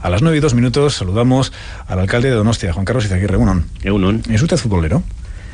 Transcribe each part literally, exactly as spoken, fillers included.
A las nueve y dos minutos saludamos al alcalde de Donostia, Juan Carlos Izaguirre. Egunon. Egunon. ¿Es usted futbolero?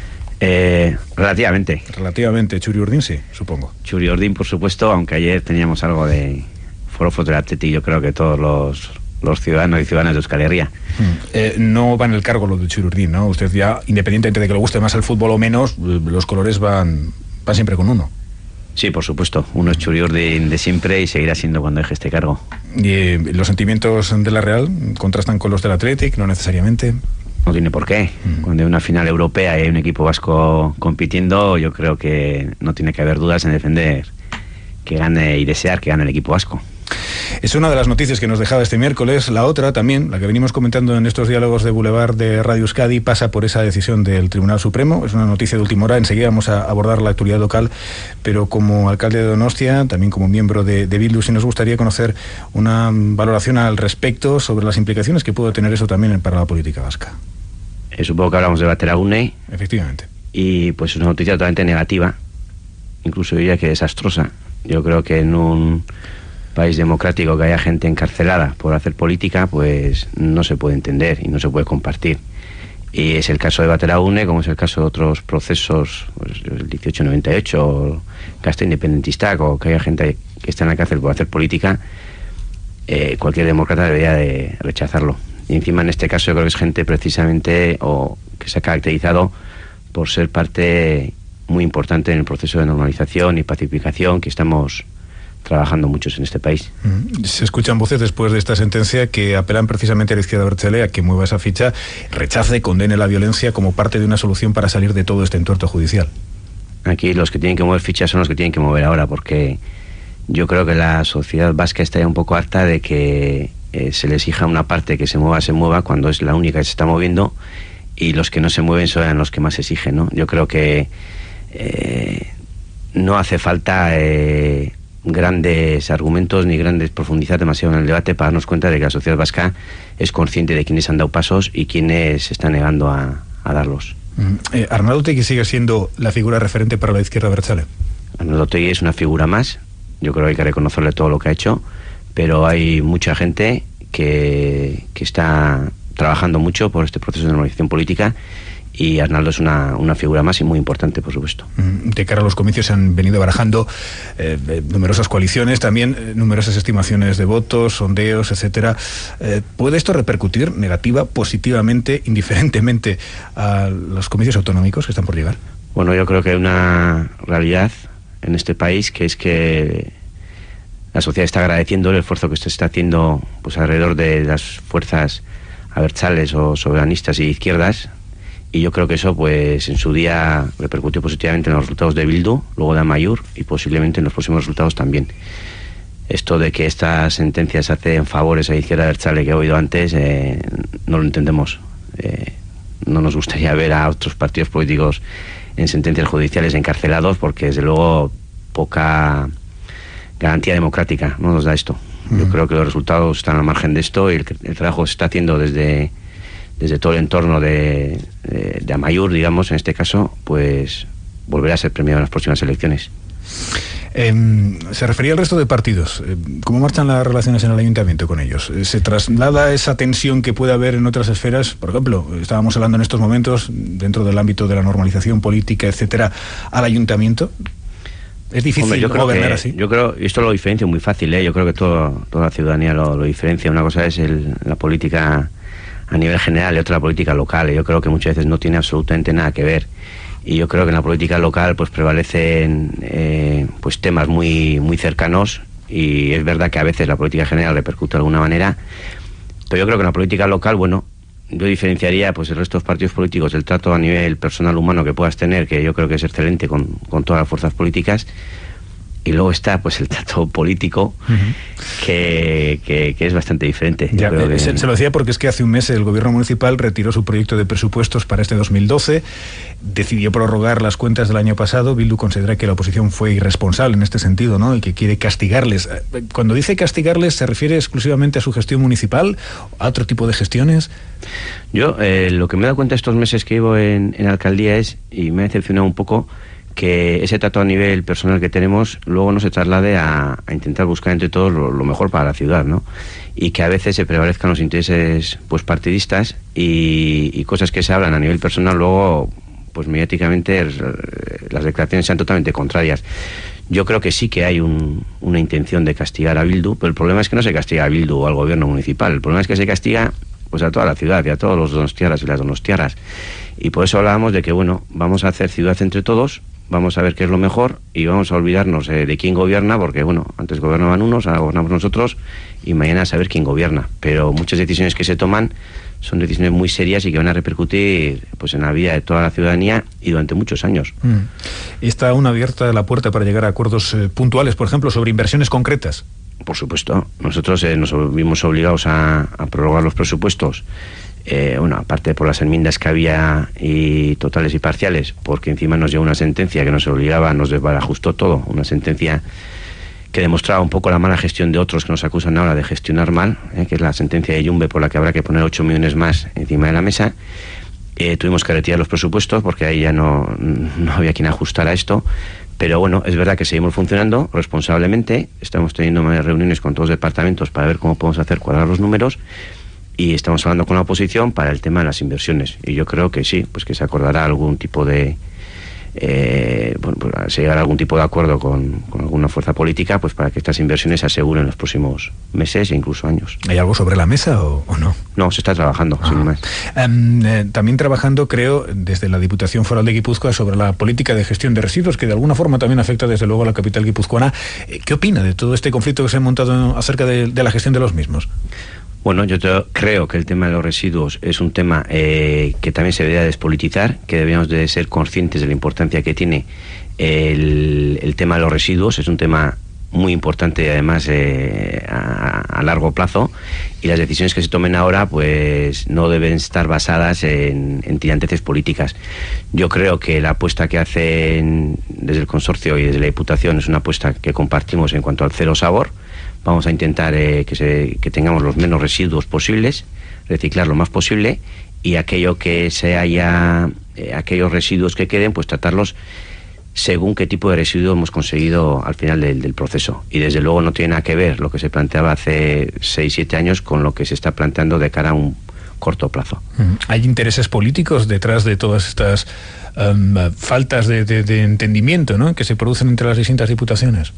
Eh, relativamente. Relativamente. Churiurdin, sí, supongo. Churiurdin, por supuesto, aunque ayer teníamos algo de forofos del Atleti, yo creo que todos los, los ciudadanos y ciudadanas de Euskal Herria. Hmm. Eh, no va en el cargo lo de Churiurdin, ¿no? Usted ya, independientemente de que le guste más el fútbol o menos, los colores van, van siempre con uno. Sí, por supuesto. Uno es Churiurdin de siempre y seguirá siendo cuando deje este cargo. ¿Y eh, los sentimientos de la Real contrastan con los del Athletic? No necesariamente. No tiene por qué. Mm. Cuando hay una final europea y hay un equipo vasco compitiendo, yo creo que no tiene que haber dudas en defender que gane y desear que gane el equipo vasco. Es una de las noticias que nos dejaba este miércoles. La otra también, la que venimos comentando en estos diálogos de Boulevard de Radio Euskadi, pasa por esa decisión del Tribunal Supremo. Es una noticia de última hora. Enseguida vamos a abordar la actualidad local, pero como alcalde de Donostia, también como miembro de, de Bildu, sí nos gustaría conocer una valoración al respecto sobre las implicaciones que puede tener eso también para la política vasca. Eh, supongo que hablamos de Bateragune. Efectivamente. Y pues es una noticia totalmente negativa, incluso diría que desastrosa. Yo creo que en un país democrático que haya gente encarcelada por hacer política, pues no se puede entender y no se puede compartir. Y es el caso de Bateragune, como es el caso de otros procesos, pues, el dieciocho noventa y ocho, Casta Independentista, o que haya gente que está en la cárcel por hacer política. Eh, cualquier demócrata debería de rechazarlo. Y encima en este caso yo creo que es gente precisamente o que se ha caracterizado por ser parte muy importante en el proceso de normalización y pacificación que estamos trabajando muchos en este país. Se escuchan voces después de esta sentencia que apelan precisamente a la izquierda abertzale a que mueva esa ficha, rechace, condene la violencia como parte de una solución para salir de todo este entuerto judicial. Aquí los que tienen que mover fichas son los que tienen que mover ahora, porque yo creo que la sociedad vasca está ya un poco harta de que eh, se le exija a una parte que se mueva, se mueva, cuando es la única que se está moviendo, y los que no se mueven son los que más exigen, ¿no? Yo creo que eh, no hace falta eh, grandes argumentos ni grandes profundizar demasiado en el debate para darnos cuenta de que la sociedad vasca es consciente de quiénes han dado pasos y quiénes se están negando a, a darlos. Mm. Eh, Arnaldo Otegi sigue siendo la figura referente para la izquierda abertzale. Arnaldo Otegi es una figura más. Yo creo que hay que reconocerle todo lo que ha hecho, pero hay mucha gente que, que está trabajando mucho por este proceso de normalización política, y Arnaldo es una, una figura más y muy importante, por supuesto. De cara a los comicios se han venido barajando eh, numerosas coaliciones, también eh, numerosas estimaciones de votos, sondeos, etcétera. Eh, ¿Puede esto repercutir negativa, positivamente, indiferentemente a los comicios autonómicos que están por llegar? Bueno, yo creo que hay una realidad en este país, que es que la sociedad está agradeciendo el esfuerzo que se está haciendo pues alrededor de las fuerzas abertzales o soberanistas y izquierdas, y yo creo que eso pues en su día repercutió positivamente en los resultados de Bildu, luego de Amaiur, y posiblemente en los próximos resultados también. Esto de que estas sentencias hacen favores a la izquierda abertzale que he oído antes, eh, no lo entendemos. Eh, no nos gustaría ver a otros partidos políticos en sentencias judiciales encarcelados, porque desde luego poca garantía democrática no nos da esto. Yo uh-huh. creo que los resultados están al margen de esto, y el, el trabajo se está haciendo desde, desde todo el entorno de, de, de Amaiur, digamos, en este caso, pues volverá a ser premiado en las próximas elecciones. Eh, se refería al resto de partidos. Eh, ¿Cómo marchan las relaciones en el ayuntamiento con ellos? Eh, ¿Se traslada esa tensión que puede haber en otras esferas? Por ejemplo, estábamos hablando en estos momentos, dentro del ámbito de la normalización política, etcétera, al ayuntamiento. ¿Es difícil Hombre, yo creo gobernar que, así? Yo creo, y esto lo diferencia muy fácil, ¿eh? Yo creo que todo, toda la ciudadanía lo, lo diferencia. Una cosa es el, la política a nivel general y otra la política local. Y yo creo que muchas veces no tiene absolutamente nada que ver. Y yo creo que en la política local pues prevalecen eh, pues temas muy, muy cercanos, y es verdad que a veces la política general repercute de alguna manera, pero yo creo que en la política local, bueno, yo diferenciaría pues el resto de los partidos políticos del trato a nivel personal humano que puedas tener, que yo creo que es excelente con, con todas las fuerzas políticas, y luego está pues el trato político, uh-huh. que, que, que es bastante diferente. Ya, creo que... se, se lo decía porque es que hace un mes el gobierno municipal retiró su proyecto de presupuestos para este dos mil doce, decidió prorrogar las cuentas del año pasado. Bildu considera que la oposición fue irresponsable en este sentido, ¿no? Y que quiere castigarles. Cuando dice castigarles, ¿se refiere exclusivamente a su gestión municipal, a otro tipo de gestiones? Yo eh, lo que me he dado cuenta estos meses que llevo en, en alcaldía es, y me ha decepcionado un poco, que ese trato a nivel personal que tenemos luego no se traslade a, a intentar buscar entre todos lo, lo mejor para la ciudad, ¿no? Y que a veces se prevalezcan los intereses pues partidistas y, y cosas que se hablan a nivel personal luego pues mediáticamente las declaraciones sean totalmente contrarias. Yo creo que sí que hay un, una intención de castigar a Bildu, pero el problema es que no se castiga a Bildu o al gobierno municipal, el problema es que se castiga pues a toda la ciudad y a todos los donostiarras y las donostiarras. Y por eso hablábamos de que, bueno, vamos a hacer ciudad entre todos, vamos a ver qué es lo mejor y vamos a olvidarnos eh, de quién gobierna, porque, bueno, antes gobernaban unos, ahora gobernamos nosotros y mañana a saber quién gobierna. Pero muchas decisiones que se toman son decisiones muy serias y que van a repercutir pues en la vida de toda la ciudadanía y durante muchos años. Mm. ¿Está aún abierta la puerta para llegar a acuerdos eh, puntuales, por ejemplo, sobre inversiones concretas? Por supuesto. Nosotros eh, nos vimos obligados a, a prorrogar los presupuestos, eh, bueno, aparte por las enmiendas que había y totales y parciales, porque encima nos llegó una sentencia que nos obligaba, nos desbarajustó todo, una sentencia que demostraba un poco la mala gestión de otros que nos acusan ahora de gestionar mal, eh, que es la sentencia de Yumbe por la que habrá que poner ocho millones más encima de la mesa. Eh, tuvimos que retirar los presupuestos porque ahí ya no, no había quien ajustara esto. Pero bueno, es verdad que seguimos funcionando responsablemente, estamos teniendo reuniones con todos los departamentos para ver cómo podemos hacer cuadrar los números y estamos hablando con la oposición para el tema de las inversiones. Y yo creo que sí, pues que se acordará algún tipo de... Eh, bueno, pues se llegará a algún tipo de acuerdo con, con alguna fuerza política pues para que estas inversiones se aseguren en los próximos meses e incluso años. ¿Hay algo sobre la mesa o, o no? No, se está trabajando, ah. sin más. Um, eh, también trabajando, creo, desde la Diputación Foral de Guipúzcoa sobre la política de gestión de residuos, que de alguna forma también afecta desde luego a la capital guipuzcoana. ¿Qué opina de todo este conflicto que se ha montado acerca de, de la gestión de los mismos? Bueno, yo te, creo que el tema de los residuos es un tema eh, que también se debería despolitizar, que debemos de ser conscientes de la importancia que tiene el, el tema de los residuos. Es un tema muy importante, además, eh, a, a largo plazo, y las decisiones que se tomen ahora pues no deben estar basadas en, en tiranteces políticas. Yo creo que la apuesta que hacen desde el consorcio y desde la Diputación es una apuesta que compartimos en cuanto al cero sabor. Vamos a intentar eh, que, se, que tengamos los menos residuos posibles, reciclar lo más posible, y aquello que se haya, eh, aquellos residuos que queden, pues tratarlos según qué tipo de residuo hemos conseguido al final del, del proceso. Y desde luego no tiene nada que ver lo que se planteaba hace seis siete años con lo que se está planteando de cara a un corto plazo. ¿Hay intereses políticos detrás de todas estas um, faltas de, de, de entendimiento, ¿no?, que se producen entre las distintas diputaciones?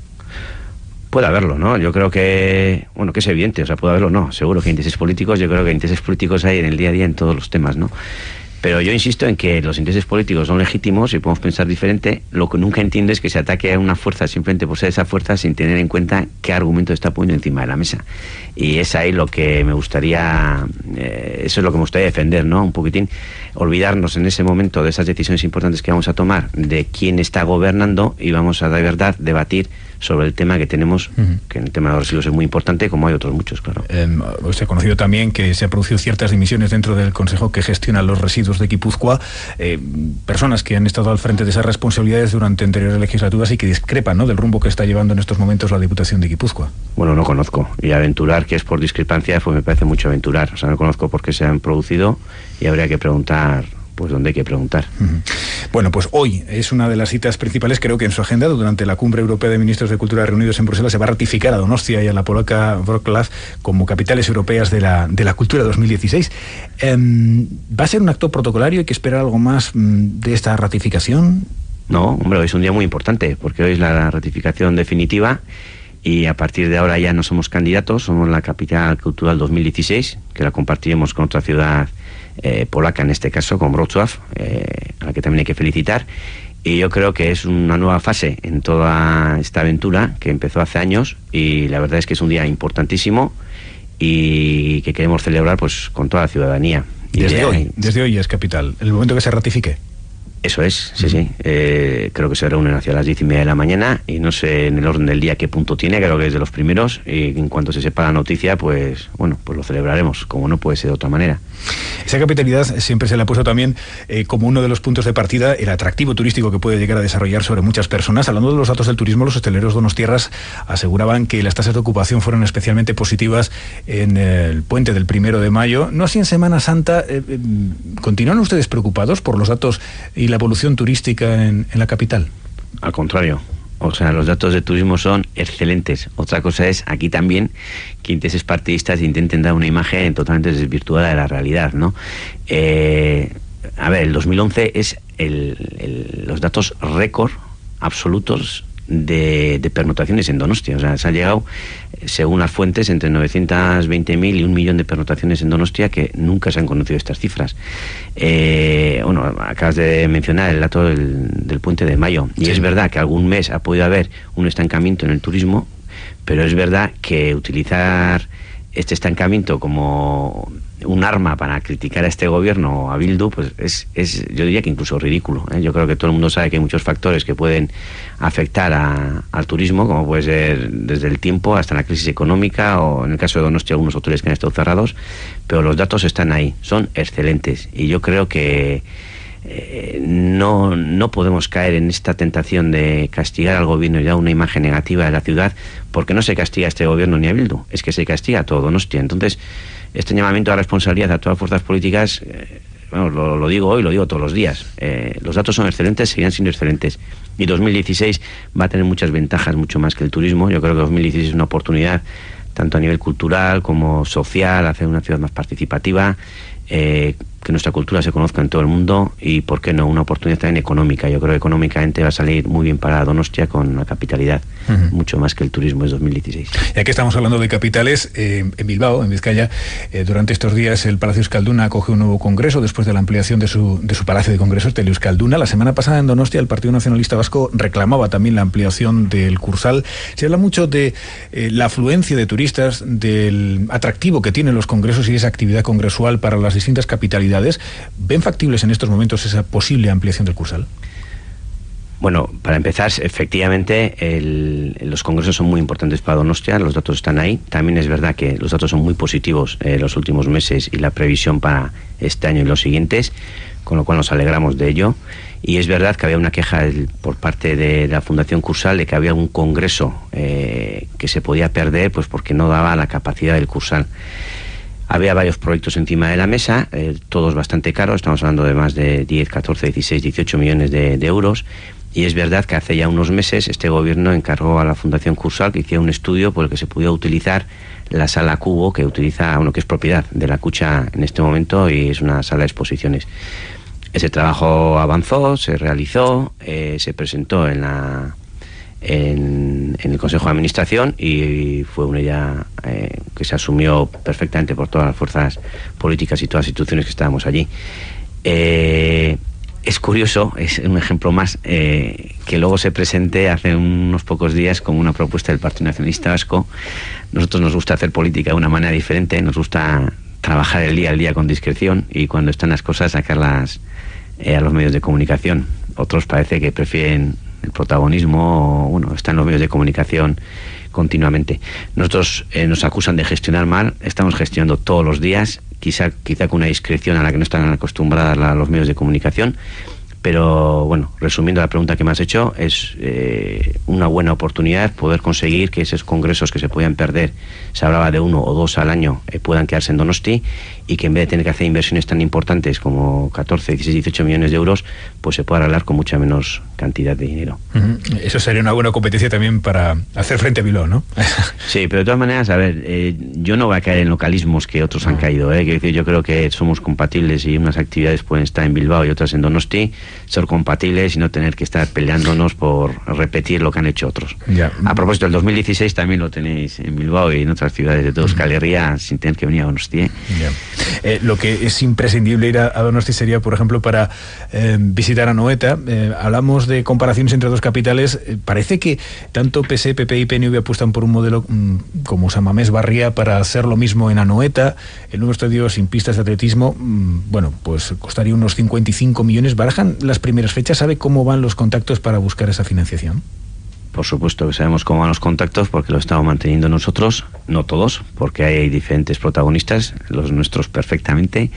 Puede haberlo, ¿no? Yo creo que, bueno, que es evidente, o sea, puede haberlo, no, seguro que hay intereses políticos, yo creo que intereses políticos hay en el día a día en todos los temas, ¿no? Pero yo insisto en que los intereses políticos son legítimos y podemos pensar diferente. Lo que nunca entiendo es que se ataque a una fuerza simplemente por ser esa fuerza sin tener en cuenta qué argumento está poniendo encima de la mesa. Y es ahí lo que me gustaría, eh, eso es lo que me gustaría defender, ¿no? Un poquitín, olvidarnos en ese momento de esas decisiones importantes que vamos a tomar, de quién está gobernando, y vamos a de verdad debatir sobre el tema que tenemos, uh-huh. que el tema de los residuos es muy importante, como hay otros muchos, claro. Eh, se ha conocido también que se han producido ciertas dimisiones dentro del Consejo que gestiona los residuos de Guipúzcoa, eh, personas que han estado al frente de esas responsabilidades durante anteriores legislaturas y que discrepan, ¿no?, del rumbo que está llevando en estos momentos la Diputación de Guipúzcoa. Bueno, no conozco, y aventurar que es por discrepancia, pues me parece mucho aventurar. O sea, no conozco por qué se han producido y habría que preguntar pues donde hay que preguntar. Uh-huh. Bueno, pues hoy es una de las citas principales, creo que en su agenda, durante la Cumbre Europea de Ministros de Cultura reunidos en Bruselas, se va a ratificar a Donostia y a la polaca Wrocław como capitales europeas de la, de la cultura dos mil dieciséis. Eh, ¿Va a ser un acto protocolario? ¿Hay que esperar algo más mm, de esta ratificación? No, hombre, hoy es un día muy importante, porque hoy es la ratificación definitiva, y a partir de ahora ya no somos candidatos, somos la capital cultural dos mil dieciséis, que la compartiremos con otra ciudad eh, polaca, en este caso con Wrocław, eh, a la que también hay que felicitar. Y yo creo que es una nueva fase en toda esta aventura que empezó hace años, y la verdad es que es un día importantísimo y que queremos celebrar pues con toda la ciudadanía. Desde de, hoy, desde hoy es capital, el momento que se ratifique. Eso es, sí, sí. Eh, creo que se reúnen hacia las diez y media de la mañana, y no sé en el orden del día qué punto tiene, creo que es de los primeros, y en cuanto se sepa la noticia, pues bueno, pues lo celebraremos, como no puede ser de otra manera. Esa capitalidad siempre se le ha puesto también eh, como uno de los puntos de partida, el atractivo turístico que puede llegar a desarrollar sobre muchas personas. Hablando de los datos del turismo, los hosteleros donostiarras aseguraban que las tasas de ocupación fueron especialmente positivas en el puente del primero de mayo. No así en Semana Santa. Eh, ¿Continúan ustedes preocupados por los datos y la evolución turística en, en la capital? Al contrario. O sea, los datos de turismo son excelentes. Otra cosa es, aquí también, que intereses partidistas intenten dar una imagen totalmente desvirtuada de la realidad, ¿no? Eh, a ver, el dos mil once es el, el, los datos récord absolutos de, de pernotaciones en Donostia. O sea, se ha llegado, según las fuentes, entre novecientos veinte mil y un millón de pernotaciones en Donostia, que nunca se han conocido estas cifras. Eh, bueno, acabas de mencionar el dato del, del puente de mayo, y sí, es verdad que algún mes ha podido haber un estancamiento en el turismo, pero es verdad que utilizar este estancamiento como un arma para criticar a este gobierno o a Bildu, pues es, es yo diría que incluso ridículo, ¿eh? Yo creo que todo el mundo sabe que hay muchos factores que pueden afectar a, al turismo, como puede ser desde el tiempo hasta la crisis económica, o en el caso de Donostia algunos hoteles que han estado cerrados, pero los datos están ahí, son excelentes, y yo creo que eh, no, no podemos caer en esta tentación de castigar al gobierno y dar una imagen negativa de la ciudad, porque no se castiga a este gobierno ni a Bildu, es que se castiga a todo Donostia. Entonces, este llamamiento a responsabilidad a todas las fuerzas políticas, eh, bueno, lo, lo digo hoy, lo digo todos los días. Eh, los datos son excelentes, seguirán siendo excelentes. Y dos mil dieciséis va a tener muchas ventajas, mucho más que el turismo. Yo creo que dos mil dieciséis es una oportunidad, tanto a nivel cultural como social, hacer una ciudad más participativa, eh, que nuestra cultura se conozca en todo el mundo, y, ¿por qué no?, una oportunidad también económica. Yo creo que económicamente va a salir muy bien para Donostia con la capitalidad, uh-huh. mucho más que el turismo es dos mil dieciséis. Ya que estamos hablando de capitales, eh, en Bilbao, en Vizcaya, eh, durante estos días el Palacio Euskalduna acoge un nuevo congreso después de la ampliación de su, de su Palacio de Congresos, Tele Euskalduna. La semana pasada en Donostia el Partido Nacionalista Vasco reclamaba también la ampliación del Cursal. Se habla mucho de eh, la afluencia de turistas, del atractivo que tienen los congresos y esa actividad congresual para las distintas capitalidades. ¿Ven factibles en estos momentos esa posible ampliación del Cursal? Bueno, para empezar, efectivamente, el, los congresos son muy importantes para Donostia, los datos están ahí. También es verdad que los datos son muy positivos en eh, los últimos meses, y la previsión para este año y los siguientes, con lo cual nos alegramos de ello. Y es verdad que había una queja el, por parte de la Fundación Cursal de que había un congreso eh, que se podía perder, pues porque no daba la capacidad del Cursal. Había varios proyectos encima de la mesa, eh, todos bastante caros, estamos hablando de más de diez, catorce, dieciséis, dieciocho millones de, de euros, y es verdad que hace ya unos meses este gobierno encargó a la Fundación Cursal que hiciera un estudio por el que se pudiera utilizar la sala Cubo, que utiliza, bueno, que es propiedad de la Cucha en este momento, y es una sala de exposiciones. Ese trabajo avanzó, se realizó, eh, se presentó en la... En, en el Consejo de Administración, y fue una idea eh, que se asumió perfectamente por todas las fuerzas políticas y todas las instituciones que estábamos allí. Eh, es curioso, es un ejemplo más, eh, que luego se presente hace unos pocos días como una propuesta del Partido Nacionalista Vasco. Nosotros nos gusta hacer política de una manera diferente, nos gusta trabajar el día al día con discreción, y cuando están las cosas sacarlas eh, a los medios de comunicación. Otros parece que prefieren el protagonismo, bueno, está en los medios de comunicación continuamente. Nosotros eh, nos acusan de gestionar mal, estamos gestionando todos los días, quizá, quizá con una discreción a la que no están acostumbradas la, los medios de comunicación, pero bueno, resumiendo la pregunta que me has hecho, es eh, una buena oportunidad poder conseguir que esos congresos que se podían perder, se hablaba de uno o dos al año, eh, puedan quedarse en Donosti, y que en vez de tener que hacer inversiones tan importantes como catorce, dieciséis, dieciocho millones de euros, pues se pueda arreglar con mucha menos cantidad de dinero. Uh-huh. Eso sería una buena competencia también para hacer frente a Bilbao, ¿no? Sí, pero de todas maneras, a ver, eh, yo no voy a caer en localismos que otros han caído, ¿eh? Quiero decir, yo creo que somos compatibles, y unas actividades pueden estar en Bilbao y otras en Donosti, ser compatibles y no tener que estar peleándonos por repetir lo que han hecho otros. Ya. A propósito, el dos mil dieciséis también lo tenéis en Bilbao y en otras ciudades de toda Euskal Herria, sin tener que venir a Donosti, ¿eh? Ya. Eh, lo que es imprescindible ir a, a Donosti sería, por ejemplo, para eh, visitar Anoeta. Eh, hablamos de comparaciones entre dos capitales. Eh, parece que tanto P S, P P y P N V apuestan por un modelo mmm, como San Mamés Barria para hacer lo mismo en Anoeta. El nuevo estadio sin pistas de atletismo, mmm, bueno, pues costaría unos cincuenta y cinco millones. ¿Barajan las primeras fechas? ¿Sabe cómo van los contactos para buscar esa financiación? Por supuesto que sabemos cómo van los contactos, porque lo estamos manteniendo nosotros, no todos, porque hay diferentes protagonistas, los nuestros perfectamente.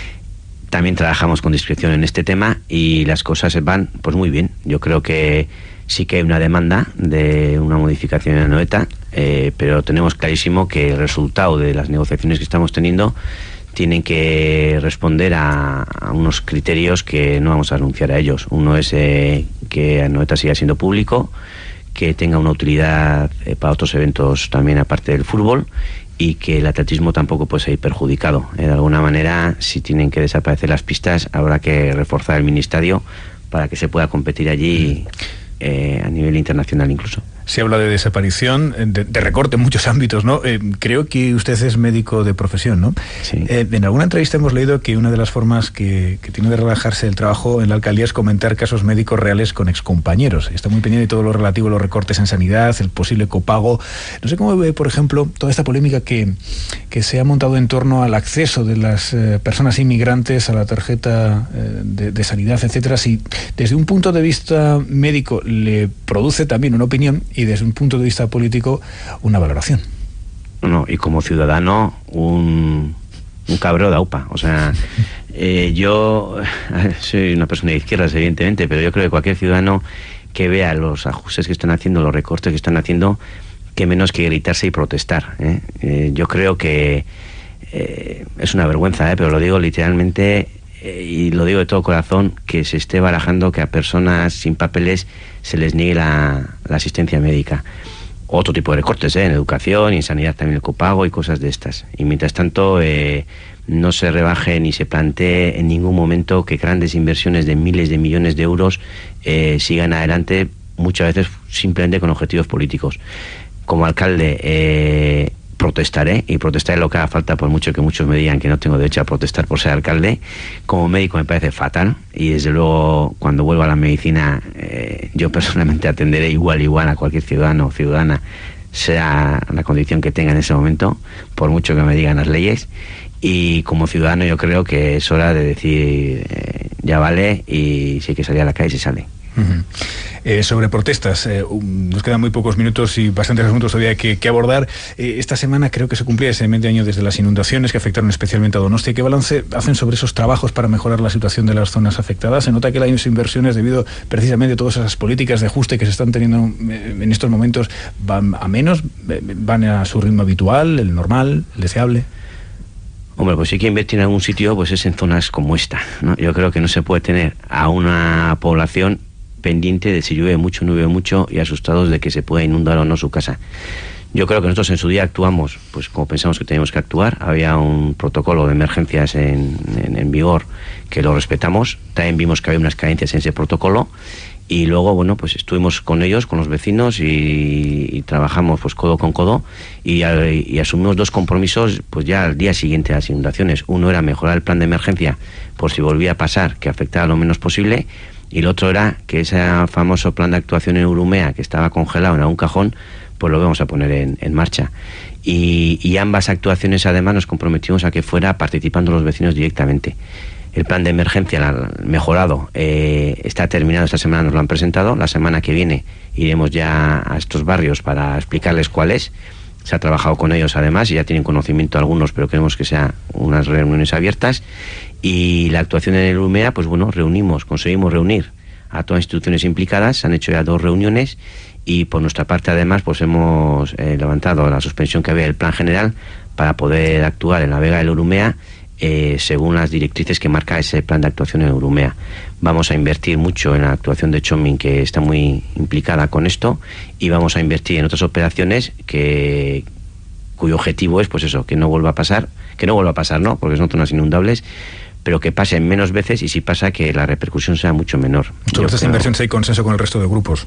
También trabajamos con discreción en este tema y las cosas van pues muy bien. Yo creo que sí que hay una demanda de una modificación en Anoeta, eh, pero tenemos clarísimo que el resultado de las negociaciones que estamos teniendo tienen que responder a, a unos criterios que no vamos a anunciar a ellos. Uno es eh, que Anoeta siga siendo público, que tenga una utilidad eh, para otros eventos también aparte del fútbol, y que el atletismo tampoco puede ser perjudicado. Eh, de alguna manera, si tienen que desaparecer las pistas, habrá que reforzar el mini estadio para que se pueda competir allí eh, a nivel internacional incluso. Se habla de desaparición, de, de recorte en muchos ámbitos, ¿no? Eh, creo que usted es médico de profesión, ¿no? Sí. Eh, en alguna entrevista hemos leído que una de las formas que, que tiene de relajarse el trabajo en la alcaldía es comentar casos médicos reales con excompañeros. Está muy pendiente de todo lo relativo a los recortes en sanidad, el posible copago. No sé cómo ve, por ejemplo, toda esta polémica que, que se ha montado en torno al acceso de las eh, personas inmigrantes a la tarjeta eh, de, de sanidad, etcétera. Si desde un punto de vista médico le produce también una opinión, y desde un punto de vista político una valoración. No, y como ciudadano un, un cabreo de aupa. O sea, eh, yo soy una persona de izquierdas, evidentemente, pero yo creo que cualquier ciudadano que vea los ajustes que están haciendo, los recortes que están haciendo, que menos que gritarse y protestar. ¿eh? Eh, yo creo que eh, es una vergüenza, ¿eh? pero lo digo literalmente, eh, y lo digo de todo corazón, que se esté barajando que a personas sin papeles se les niegue la, la asistencia médica. Otro tipo de recortes, ¿eh? en educación y en sanidad también el copago y cosas de estas. Y mientras tanto eh, no se rebaje ni se plantee en ningún momento que grandes inversiones de miles de millones de euros eh, sigan adelante, muchas veces simplemente con objetivos políticos. Como alcalde eh, protestaré, y protestaré lo que haga falta, por mucho que muchos me digan que no tengo derecho a protestar por ser alcalde. Como médico me parece fatal, y desde luego cuando vuelva a la medicina eh, yo personalmente atenderé igual igual a cualquier ciudadano o ciudadana, sea la condición que tenga en ese momento, por mucho que me digan las leyes. Y como ciudadano yo creo que es hora de decir eh, ya vale, y si hay que salir a la calle se sale. Uh-huh. Eh, sobre protestas, eh, um, nos quedan muy pocos minutos y bastantes asuntos todavía que, que abordar. Eh, esta semana creo que se cumplía ese medio año desde las inundaciones que afectaron especialmente a Donostia. ¿Qué balance hacen sobre esos trabajos para mejorar la situación de las zonas afectadas? Se nota que las inversiones, debido precisamente a todas esas políticas de ajuste que se están teniendo en estos momentos, van a menos, van a su ritmo habitual, el normal, el deseable. Hombre, pues si hay que invertir en algún sitio, pues es en zonas como esta, ¿no? Yo creo que no se puede tener a una población pendiente de si llueve mucho o no llueve mucho y asustados de que se pueda inundar o no su casa. Yo creo que nosotros en su día actuamos pues como pensamos que teníamos que actuar. Había un protocolo de emergencias en, en, en vigor que lo respetamos. También vimos que había unas carencias en ese protocolo, y luego, bueno, pues estuvimos con ellos, con los vecinos, y, y trabajamos pues codo con codo, y, y asumimos dos compromisos pues ya al día siguiente de las inundaciones. Uno era mejorar el plan de emergencia por si volvía a pasar, que afectara lo menos posible, y el otro era que ese famoso plan de actuación en Urumea, que estaba congelado en algún cajón, pues lo vamos a poner en, en marcha. Y, y ambas actuaciones además nos comprometimos a que fuera participando los vecinos directamente. El plan de emergencia mejorado eh, está terminado, esta semana nos lo han presentado. La semana que viene iremos ya a estos barrios para explicarles cuál es. Se ha trabajado con ellos además y ya tienen conocimiento algunos, pero queremos que sean unas reuniones abiertas. Y la actuación en el Urumea, pues bueno, reunimos, conseguimos reunir a todas las instituciones implicadas. Se han hecho ya dos reuniones, y por nuestra parte además pues hemos eh, levantado la suspensión que había del plan general para poder actuar en la Vega del Urumea Eh, según las directrices que marca ese plan de actuación en Urumea. Vamos a invertir mucho en la actuación de Txomin, que está muy implicada con esto, y vamos a invertir en otras operaciones que cuyo objetivo es, pues eso, que no vuelva a pasar, que no vuelva a pasar, ¿no? Porque son zonas inundables, pero que pase menos veces, y si pasa, que la repercusión sea mucho menor. Sobre estas creo... inversiones hay consenso con el resto de grupos.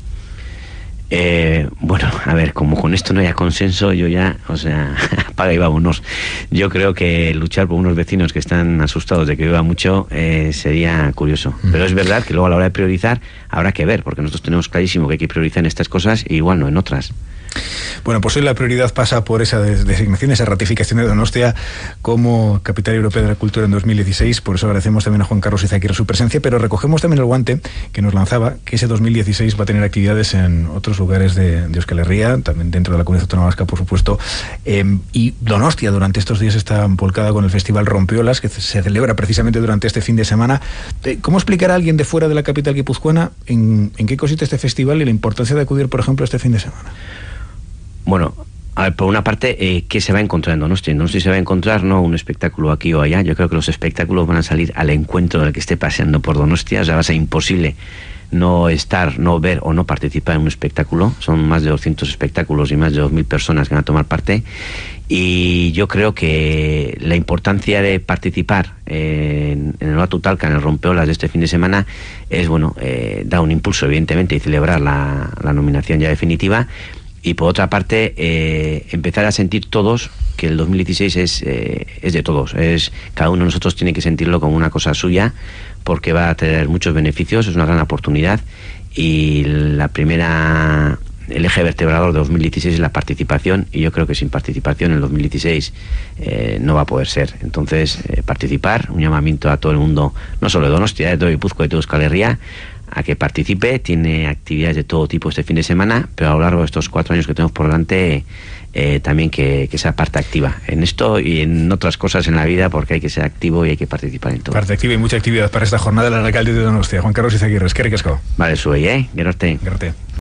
Eh, bueno, a ver, como con esto no haya consenso, yo ya, o sea, apaga y vámonos. Yo creo que luchar por unos vecinos que están asustados de que llueva mucho eh, sería curioso. Mm. Pero es verdad que luego a la hora de priorizar habrá que ver, porque nosotros tenemos clarísimo que hay que priorizar en estas cosas y igual no en otras. Bueno, pues hoy la prioridad pasa por esa designación, esa ratificación de Donostia como Capital Europea de la Cultura en dos mil dieciséis. Por eso agradecemos también a Juan Carlos Izaguirre su presencia, pero recogemos también el guante que nos lanzaba, que ese dos mil dieciséis va a tener actividades en otros lugares de, de Euskal Herria, también dentro de la Comunidad Autónoma Vasca, por supuesto. Eh, y Donostia durante estos días está volcada con el Festival Rompiolas, que se celebra precisamente durante este fin de semana. ¿Cómo explicar a alguien de fuera de la capital guipuzcoana en, en qué consiste este festival y la importancia de acudir, por ejemplo, este fin de semana? Bueno, A ver, por una parte, eh, ¿qué se va a encontrar en Donosti? En Donosti se va a encontrar no un espectáculo aquí o allá. Yo creo que los espectáculos van a salir al encuentro del que esté paseando por Donostia. O sea, va a ser imposible no estar, no ver o no participar en un espectáculo. Son más de doscientos espectáculos y más de dos mil personas que van a tomar parte. Y yo creo que la importancia de participar eh, en, en el Batu Talca, en el Rompeolas de este fin de semana, es, bueno, eh, da un impulso, evidentemente, y celebrar la, la nominación ya definitiva. Y por otra parte, eh, empezar a sentir todos que el dos mil dieciséis es, eh, es de todos. Es, cada uno de nosotros tiene que sentirlo como una cosa suya, porque va a tener muchos beneficios, es una gran oportunidad. Y la primera, el eje vertebrador de dos mil dieciséis es la participación, y yo creo que sin participación en el dos mil dieciséis eh, no va a poder ser. Entonces, eh, participar, un llamamiento a todo el mundo, no solo de Donostia, de todo Guipúzcoa y de toda Euskal Herria, a que participe. Tiene actividades de todo tipo este fin de semana, pero a lo largo de estos cuatro años que tenemos por delante, eh, también que, que sea parte activa en esto y en otras cosas en la vida, porque hay que ser activo y hay que participar en todo. Parte activa y mucha actividad para esta jornada del alcalde de Donostia, Juan Carlos Izaguirre. Eskerrik asko. Vale, sube, ¿eh? Gerarte. Gerarte.